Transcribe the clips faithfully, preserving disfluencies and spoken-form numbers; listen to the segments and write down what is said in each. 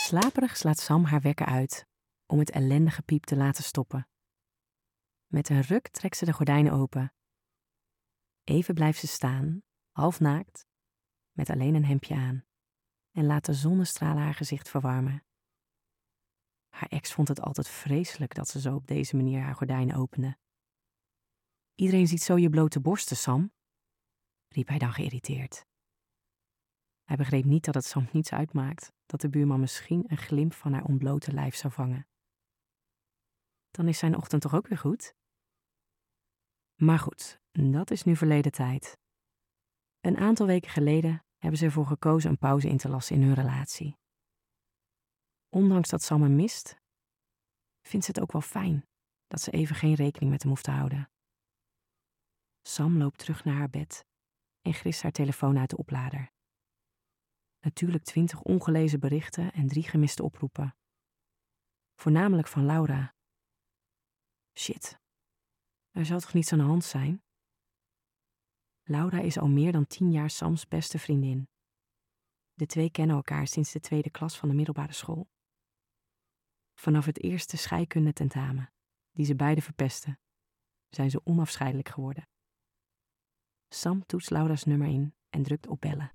Slaperig slaat Sam haar wekker uit om het ellendige piep te laten stoppen. Met een ruk trekt ze de gordijnen open. Even blijft ze staan, half naakt, met alleen een hemdje aan, en laat de zonnestralen haar gezicht verwarmen. Haar ex vond het altijd vreselijk dat ze zo op deze manier haar gordijnen opende. Iedereen ziet zo je blote borsten, Sam, riep hij dan geïrriteerd. Hij begreep niet dat het Sam niets uitmaakt dat de buurman misschien een glimp van haar ontblote lijf zou vangen. Dan is zijn ochtend toch ook weer goed? Maar goed, dat is nu verleden tijd. Een aantal weken geleden hebben ze ervoor gekozen een pauze in te lassen in hun relatie. Ondanks dat Sam hem mist, vindt ze het ook wel fijn dat ze even geen rekening met hem hoeft te houden. Sam loopt terug naar haar bed en grist haar telefoon uit de oplader. Natuurlijk twintig ongelezen berichten en drie gemiste oproepen. Voornamelijk van Laura. Shit, er zal toch niets aan de hand zijn? Laura is al meer dan tien jaar Sams beste vriendin. De twee kennen elkaar sinds de tweede klas van de middelbare school. Vanaf het eerste scheikundetentamen, die ze beiden verpesten, zijn ze onafscheidelijk geworden. Sam toetst Laura's nummer in en drukt op bellen.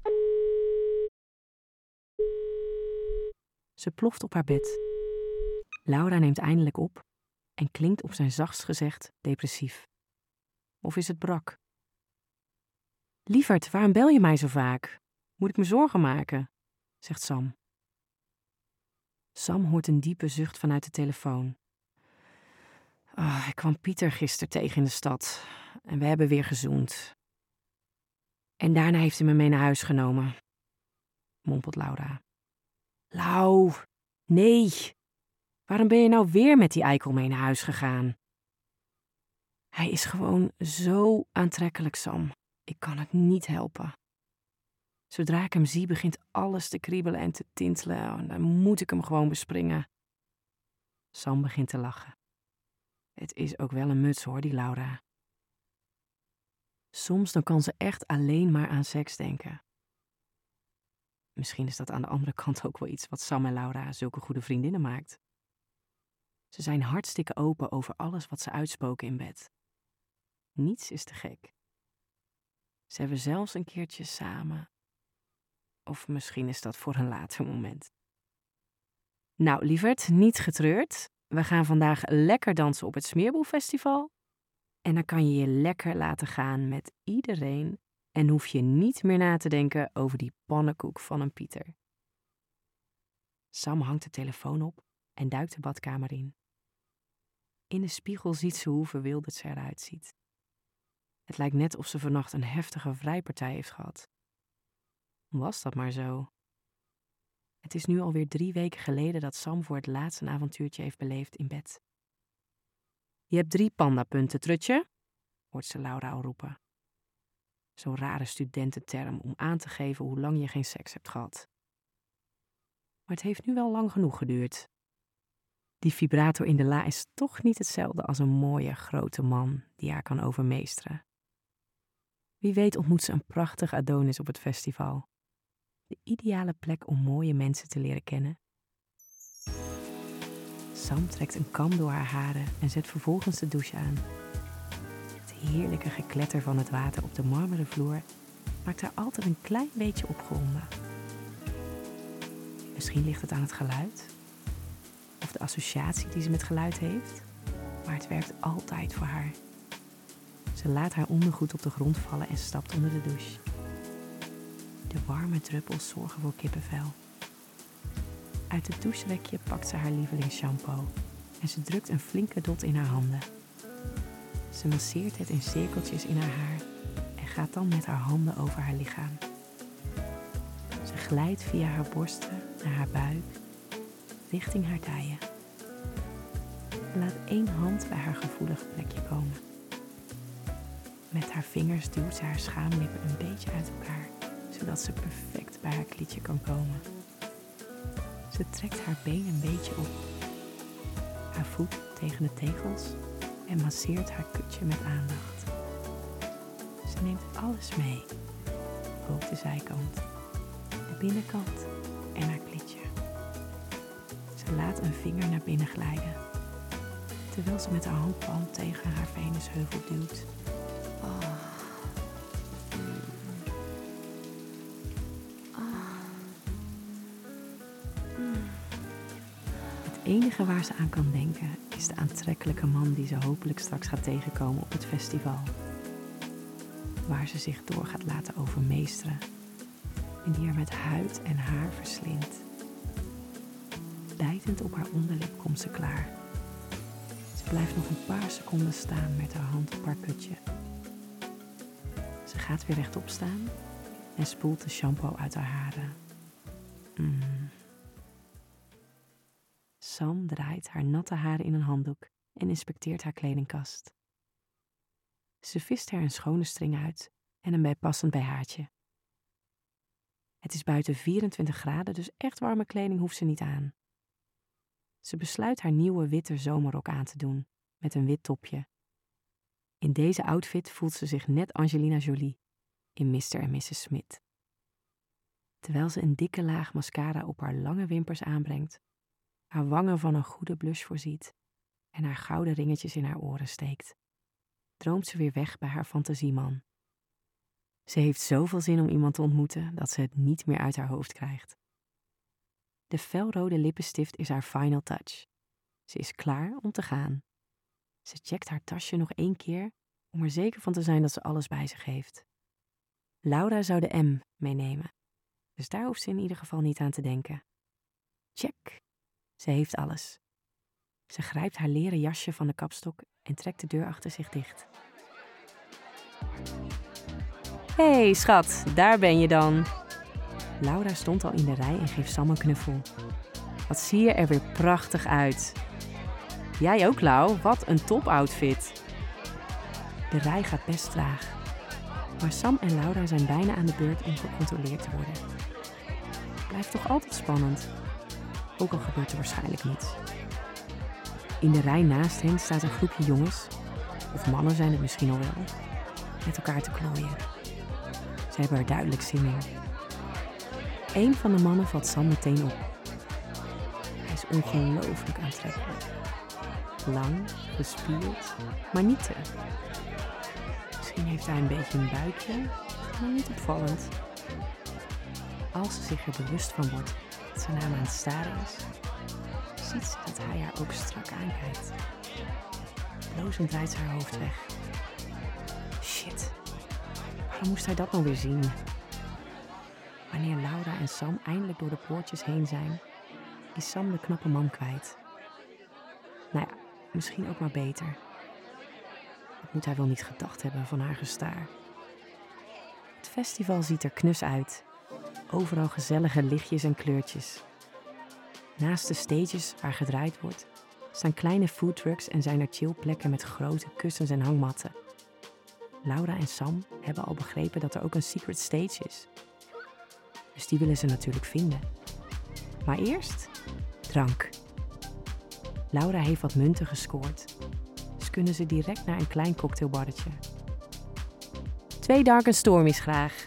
Ze ploft op haar bed. Laura neemt eindelijk op en klinkt op zijn zachtst gezegd depressief. Of is het brak? Lieverd, waarom bel je mij zo vaak? Moet ik me zorgen maken? Zegt Sam. Sam hoort een diepe zucht vanuit de telefoon. Oh, ik kwam Pieter gisteren tegen in de stad en we hebben weer gezoend. En daarna heeft hij me mee naar huis genomen, mompelt Laura. Lau, nee, waarom ben je nou weer met die eikel mee naar huis gegaan? Hij is gewoon zo aantrekkelijk, Sam. Ik kan het niet helpen. Zodra ik hem zie, begint alles te kriebelen en te tintelen. En dan moet ik hem gewoon bespringen. Sam begint te lachen. Het is ook wel een muts hoor, die Laura. Soms dan kan ze echt alleen maar aan seks denken. Misschien is dat aan de andere kant ook wel iets wat Sam en Laura zulke goede vriendinnen maakt. Ze zijn hartstikke open over alles wat ze uitspoken in bed. Niets is te gek. Ze hebben zelfs een keertje samen. Of misschien is dat voor een later moment. Nou, lieverd, niet getreurd. We gaan vandaag lekker dansen op het Smeerboelfestival. En dan kan je je lekker laten gaan met iedereen. En hoef je niet meer na te denken over die pannenkoek van een Pieter. Sam hangt de telefoon op en duikt de badkamer in. In de spiegel ziet ze hoe verwilderd ze eruit ziet. Het lijkt net of ze vannacht een heftige vrijpartij heeft gehad. Was dat maar zo. Het is nu alweer drie weken geleden dat Sam voor het laatst een avontuurtje heeft beleefd in bed. Je hebt drie pandapunten, trutje, hoort ze Laura al roepen. Zo'n rare studententerm om aan te geven hoe lang je geen seks hebt gehad. Maar het heeft nu wel lang genoeg geduurd. Die vibrator in de la is toch niet hetzelfde als een mooie, grote man die haar kan overmeesteren. Wie weet ontmoet ze een prachtig Adonis op het festival. De ideale plek om mooie mensen te leren kennen. Sam trekt een kam door haar haren en zet vervolgens de douche aan. Het heerlijke gekletter van het water op de marmeren vloer maakt haar altijd een klein beetje opgewonden. Misschien ligt het aan het geluid of de associatie die ze met geluid heeft, maar het werkt altijd voor haar. Ze laat haar ondergoed op de grond vallen en stapt onder de douche. De warme druppels zorgen voor kippenvel. Uit het doucherekje pakt ze haar lievelingsshampoo en ze drukt een flinke dot in haar handen. Ze masseert het in cirkeltjes in haar haar en gaat dan met haar handen over haar lichaam. Ze glijdt via haar borsten naar haar buik, richting haar dijen. Laat één hand bij haar gevoelige plekje komen. Met haar vingers duwt ze haar schaamlippen een beetje uit elkaar, zodat ze perfect bij haar klietje kan komen. Ze trekt haar been een beetje op, haar voet tegen de tegels en masseert haar kutje met aandacht. Ze neemt alles mee, ook de zijkant, de binnenkant en haar klietje. Ze laat een vinger naar binnen glijden, terwijl ze met haar handpalm tegen haar venusheuvel duwt. Oh. Het enige waar ze aan kan denken is de aantrekkelijke man die ze hopelijk straks gaat tegenkomen op het festival. Waar ze zich door gaat laten overmeesteren en die er met huid en haar verslindt. Bijtend op haar onderlip komt ze klaar. Ze blijft nog een paar seconden staan met haar hand op haar kutje. Ze gaat weer rechtop staan en spoelt de shampoo uit haar haren. Mm. Sam draait haar natte haren in een handdoek en inspecteert haar kledingkast. Ze vist er een schone string uit en een bijpassend bijhaartje. Het is buiten vierentwintig graden, dus echt warme kleding hoeft ze niet aan. Ze besluit haar nieuwe witte zomerrok aan te doen, met een wit topje. In deze outfit voelt ze zich net Angelina Jolie in mister en missus Smith. Terwijl ze een dikke laag mascara op haar lange wimpers aanbrengt, haar wangen van een goede blush voorziet en haar gouden ringetjes in haar oren steekt, droomt ze weer weg bij haar fantasieman. Ze heeft zoveel zin om iemand te ontmoeten dat ze het niet meer uit haar hoofd krijgt. De felrode lippenstift is haar final touch. Ze is klaar om te gaan. Ze checkt haar tasje nog één keer om er zeker van te zijn dat ze alles bij zich heeft. Laura zou de M meenemen, dus daar hoeft ze in ieder geval niet aan te denken. Check. Ze heeft alles. Ze grijpt haar leren jasje van de kapstok en trekt de deur achter zich dicht. Hé, hey, schat, daar ben je dan. Laura stond al in de rij en geeft Sam een knuffel. Wat zie je er weer prachtig uit. Jij ook, Lau, wat een topoutfit. De rij gaat best traag. Maar Sam en Laura zijn bijna aan de beurt om gecontroleerd te worden. Het blijft toch altijd spannend. Ook al gebeurt er waarschijnlijk niets. In de rij naast hen staat een groepje jongens, of mannen zijn het misschien al wel, met elkaar te klooien. Ze hebben er duidelijk zin in. Eén van de mannen valt Sam meteen op. Hij is ongelooflijk aantrekkelijk. Lang, gespierd, maar niet te. Misschien heeft hij een beetje een buikje, maar niet opvallend. Als ze zich er bewust van wordt dat ze naar hem aan het staren is, ziet ze dat hij haar ook strak aankijkt. Blozend draait ze haar hoofd weg. Shit, waarom moest hij dat nou weer zien? Wanneer Laura en Sam eindelijk door de poortjes heen zijn, is Sam de knappe man kwijt. Nou ja, misschien ook maar beter. Wat moet hij wel niet gedacht hebben van haar gestaar? Het festival ziet er knus uit. Overal gezellige lichtjes en kleurtjes. Naast de stages waar gedraaid wordt, staan kleine foodtrucks en zijn er chillplekken met grote kussens en hangmatten. Laura en Sam hebben al begrepen dat er ook een secret stage is. Dus die willen ze natuurlijk vinden. Maar eerst drank. Laura heeft wat munten gescoord. Dus kunnen ze direct naar een klein cocktailbarretje. Twee dark and stormies graag.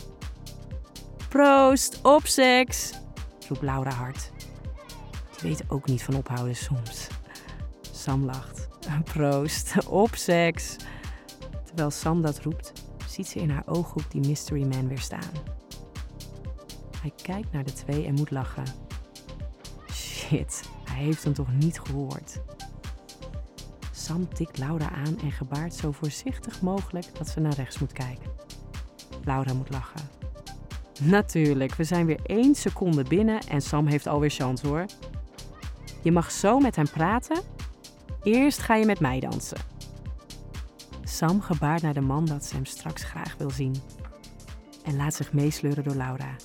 Proost, op seks, roept Laura hard. Die weet ook niet van ophouden soms. Sam lacht. Proost, op seks. Terwijl Sam dat roept, ziet ze in haar ooghoek die mystery man weer staan. Hij kijkt naar de twee en moet lachen. Shit, hij heeft hem toch niet gehoord. Sam tikt Laura aan en gebaart zo voorzichtig mogelijk dat ze naar rechts moet kijken. Laura moet lachen. Natuurlijk, we zijn weer één seconde binnen en Sam heeft alweer chance hoor. Je mag zo met hem praten. Eerst ga je met mij dansen. Sam gebaart naar de man dat ze hem straks graag wil zien. En laat zich meesleuren door Laura.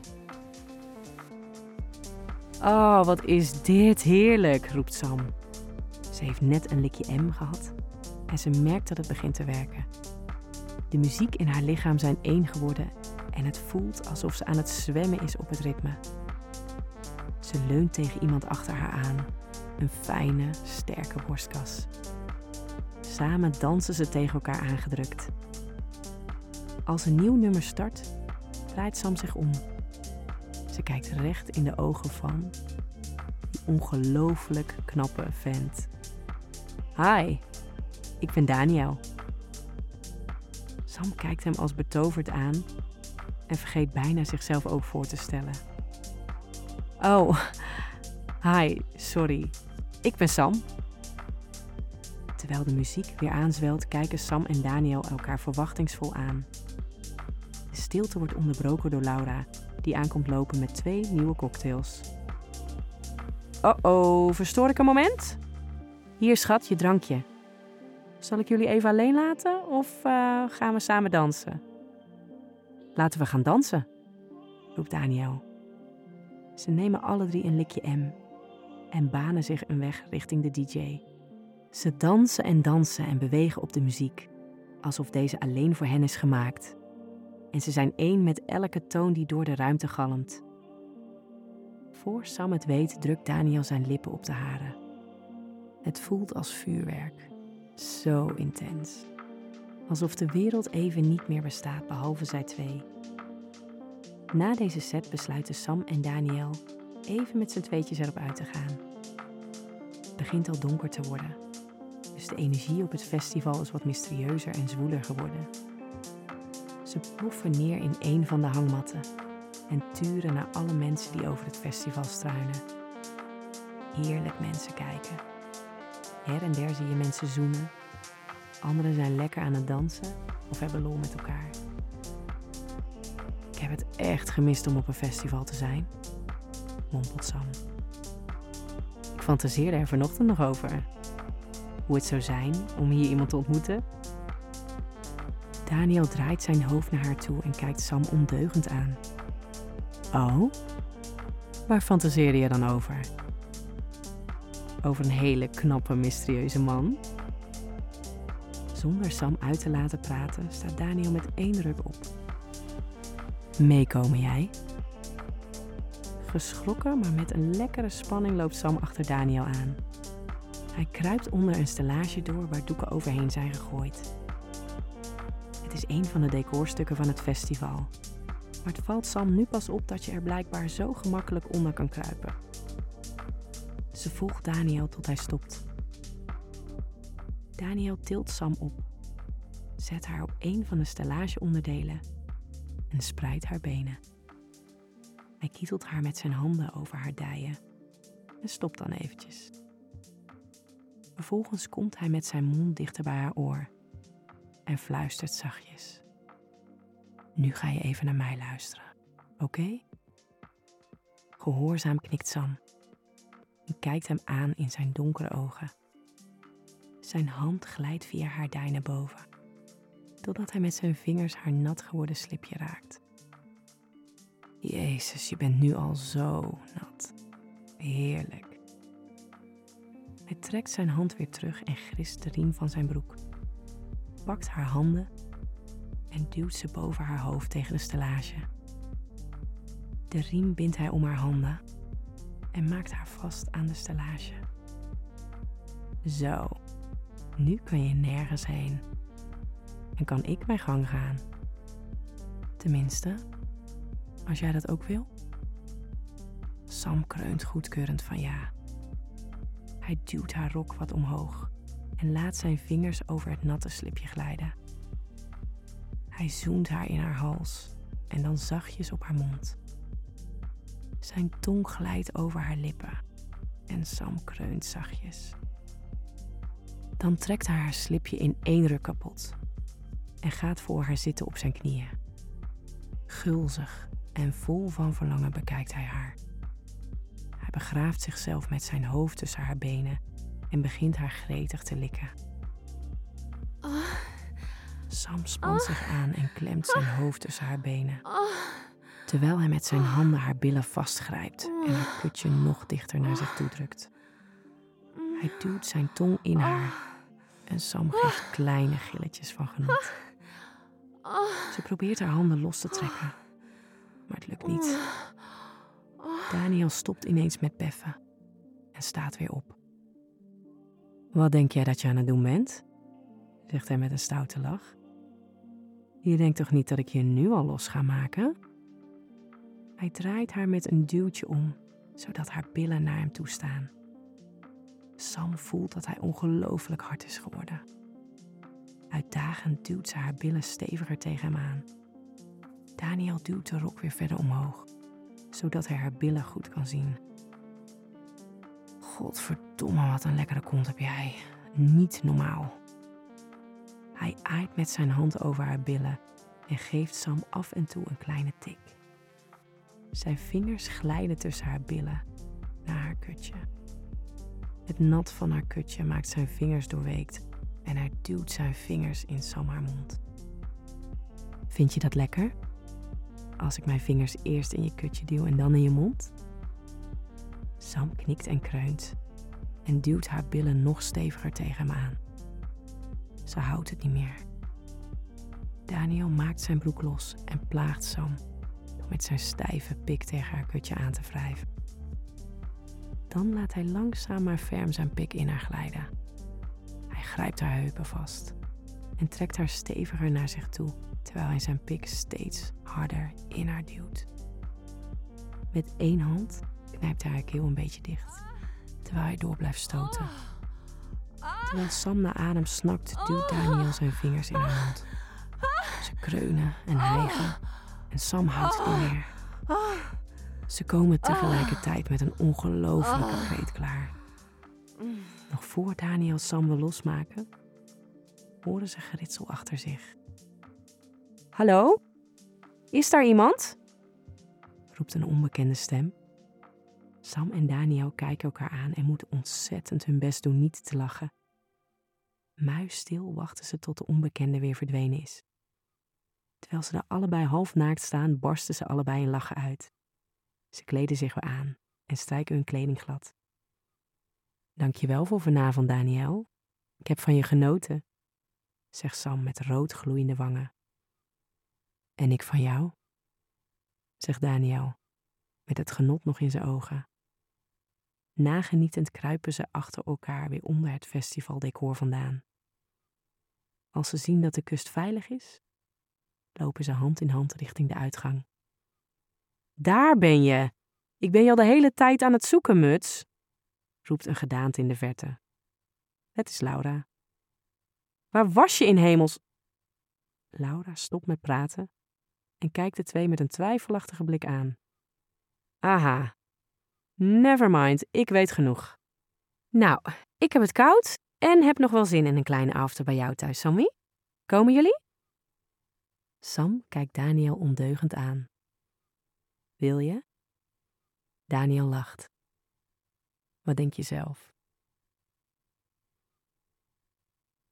Oh, wat is dit heerlijk, roept Sam. Ze heeft net een likje M gehad en ze merkt dat het begint te werken. De muziek in haar lichaam zijn één geworden en het voelt alsof ze aan het zwemmen is op het ritme. Ze leunt tegen iemand achter haar aan, een fijne, sterke borstkas. Samen dansen ze tegen elkaar aangedrukt. Als een nieuw nummer start, draait Sam zich om. Ze kijkt recht in de ogen van die ongelooflijk knappe vent. Hi, ik ben Daniel. Sam kijkt hem als betoverd aan en vergeet bijna zichzelf ook voor te stellen. Oh, hi, sorry. Ik ben Sam. Terwijl de muziek weer aanzwelt, kijken Sam en Daniel elkaar verwachtingsvol aan. De stilte wordt onderbroken door Laura, die aankomt lopen met twee nieuwe cocktails. Oh-oh, verstoor ik een moment? Hier, schat, je drankje. Zal ik jullie even alleen laten of uh, gaan we samen dansen? Laten we gaan dansen, roept Daniel. Ze nemen alle drie een likje M en banen zich een weg richting de D J. Ze dansen en dansen en bewegen op de muziek, alsof deze alleen voor hen is gemaakt. En ze zijn één met elke toon die door de ruimte galmt. Voor Sam het weet, drukt Daniel zijn lippen op de hare. Het voelt als vuurwerk. Zo intens. Alsof de wereld even niet meer bestaat, behalve zij twee. Na deze set besluiten Sam en Daniel even met z'n tweetjes erop uit te gaan. Het begint al donker te worden, dus de energie op het festival is wat mysterieuzer en zwoeler geworden. Ze ploffen neer in een van de hangmatten en turen naar alle mensen die over het festival struinen. Heerlijk mensen kijken. Her en der zie je mensen zoenen. Anderen zijn lekker aan het dansen of hebben lol met elkaar. Ik heb het echt gemist om op een festival te zijn, mompelt Sam. Ik fantaseerde er vanochtend nog over. Hoe het zou zijn om hier iemand te ontmoeten. Daniel draait zijn hoofd naar haar toe en kijkt Sam ondeugend aan. Oh? Waar fantaseerde je dan over? Over een hele knappe, mysterieuze man? Zonder Sam uit te laten praten, staat Daniel met één ruk op. Meekomen jij? Geschrokken, maar met een lekkere spanning loopt Sam achter Daniel aan. Hij kruipt onder een stellage door waar doeken overheen zijn gegooid. Het is een van de decorstukken van het festival. Maar het valt Sam nu pas op dat je er blijkbaar zo gemakkelijk onder kan kruipen. Ze volgt Daniel tot hij stopt. Daniel tilt Sam op, zet haar op een van de stellageonderdelen en spreidt haar benen. Hij kietelt haar met zijn handen over haar dijen en stopt dan eventjes. Vervolgens komt hij met zijn mond dichter bij haar oor en fluistert zachtjes. Nu ga je even naar mij luisteren, oké? Okay? Gehoorzaam knikt Sam en kijkt hem aan in zijn donkere ogen. Zijn hand glijdt via haar dij naar boven, totdat hij met zijn vingers haar nat geworden slipje raakt. Jezus, je bent nu al zo nat. Heerlijk. Hij trekt zijn hand weer terug en grist de riem van zijn broek. Pakt haar handen en duwt ze boven haar hoofd tegen de stellage. De riem bindt hij om haar handen en maakt haar vast aan de stellage. Zo, nu kun je nergens heen en kan ik mijn gang gaan. Tenminste, als jij dat ook wil. Sam kreunt goedkeurend van ja. Hij duwt haar rok wat omhoog en laat zijn vingers over het natte slipje glijden. Hij zoent haar in haar hals en dan zachtjes op haar mond. Zijn tong glijdt over haar lippen en Sam kreunt zachtjes. Dan trekt hij haar slipje in één ruk kapot en gaat voor haar zitten op zijn knieën. Gulzig en vol van verlangen bekijkt hij haar. Hij begraaft zichzelf met zijn hoofd tussen haar benen en begint haar gretig te likken. Oh. Sam spant Oh. zich aan en klemt zijn hoofd tussen haar benen, terwijl hij met zijn handen haar billen vastgrijpt en haar kutje nog dichter naar zich toe drukt. Hij duwt zijn tong in haar en Sam geeft kleine gilletjes van genot. Ze probeert haar handen los te trekken, maar het lukt niet. Daniel stopt ineens met beffen en staat weer op. Wat denk jij dat je aan het doen bent? Zegt hij met een stoute lach. Je denkt toch niet dat ik je nu al los ga maken? Hij draait haar met een duwtje om zodat haar billen naar hem toe staan. Sam voelt dat hij ongelooflijk hard is geworden. Uitdagend duwt ze haar billen steviger tegen hem aan. Daniel duwt de rok weer verder omhoog, zodat hij haar billen goed kan zien. Godverdomme, wat een lekkere kont heb jij. Niet normaal. Hij aait met zijn hand over haar billen en geeft Sam af en toe een kleine tik. Zijn vingers glijden tussen haar billen naar haar kutje. Het nat van haar kutje maakt zijn vingers doorweekt en hij duwt zijn vingers in Sam haar mond. Vind je dat lekker? Als ik mijn vingers eerst in je kutje duw en dan in je mond? Sam knikt en kreunt en duwt haar billen nog steviger tegen hem aan. Ze houdt het niet meer. Daniel maakt zijn broek los en plaagt Sam door met zijn stijve pik tegen haar kutje aan te wrijven. Dan laat hij langzaam maar ferm zijn pik in haar glijden. Hij grijpt haar heupen vast en trekt haar steviger naar zich toe, terwijl hij zijn pik steeds harder in haar duwt. Met één hand knijpt hij haar keel een beetje dicht, terwijl hij door blijft stoten. Terwijl Sam naar adem snakt, duwt Daniel zijn vingers in haar mond. Ze kreunen en hijgen en Sam houdt het niet meer. Ze komen tegelijkertijd met een ongelofelijke kreet klaar. Nog voor Daniel Sam wil losmaken, horen ze geritsel achter zich. Hallo? Is daar iemand? Roept een onbekende stem. Sam en Daniel kijken elkaar aan en moeten ontzettend hun best doen niet te lachen. Muisstil wachten ze tot de onbekende weer verdwenen is. Terwijl ze daar allebei half naakt staan, barsten ze allebei in lachen uit. Ze kleden zich weer aan en strijken hun kleding glad. Dankjewel voor vanavond, Daniel. Ik heb van je genoten, zegt Sam met rood gloeiende wangen. En ik van jou, zegt Daniel, met het genot nog in zijn ogen. Nagenietend kruipen ze achter elkaar weer onder het festivaldecor vandaan. Als ze zien dat de kust veilig is, lopen ze hand in hand richting de uitgang. Daar ben je! Ik ben je al de hele tijd aan het zoeken, muts, roept een gedaante in de verte. Het is Laura. Waar was je in hemels? Laura stopt met praten en kijkt de twee met een twijfelachtige blik aan. Aha, never mind, ik weet genoeg. Nou, ik heb het koud en heb nog wel zin in een kleine after bij jou thuis, Sammy. Komen jullie? Sam kijkt Daniel ondeugend aan. Wil je? Daniel lacht. Wat denk je zelf?